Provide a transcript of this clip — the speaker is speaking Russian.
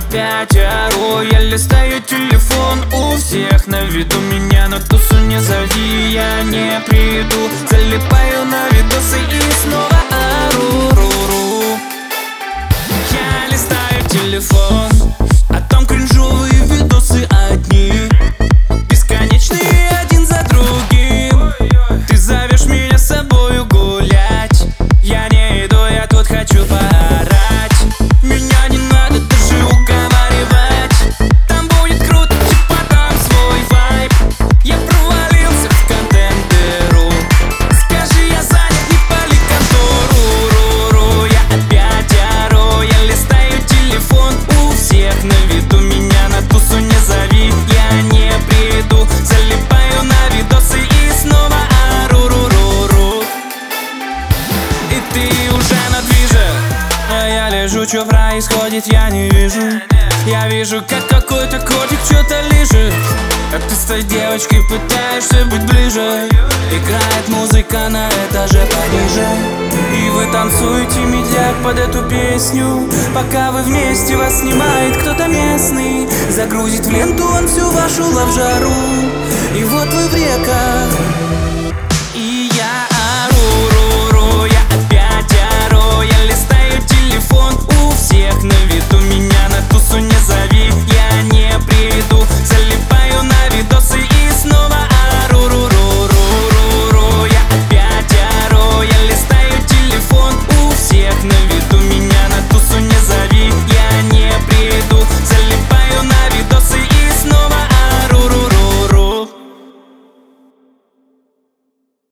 опять ору. Я листаю телефон, у всех на виду. Меня на тусу не зови, я не приду. Залипаю на видосы и снова ору, ру-ру. Я листаю телефон, а там кринжовые видосы одни, бесконечные один за другим. Ты зовешь меня с собою гулять, я не иду, я тут хочу поорать. Меня не надо даже уговаривать, там будет круто, типа там свой вайб. Я провалился в контент-дыру, скажи, я занят, не пали контору, ру-ру. Я опять ору, я листаю телефон, у всех на виду. Меня на тусу не зови, я не приду. Залипаю на видосы и снова ору, ру-ру-ру. И ты уже на движе, а я лежу, что происходит, я не вижу. Я вижу, как какой-то котик что-то лежит, а ты с той девочкой пытаешься быть ближе. Играет музыка на этаже пониже, и вы танцуете медляк под эту песню. Пока вы вместе, вас снимает кто-то местный, загрузит в ленту он всю вашу лав-жару. И вот вы в реках,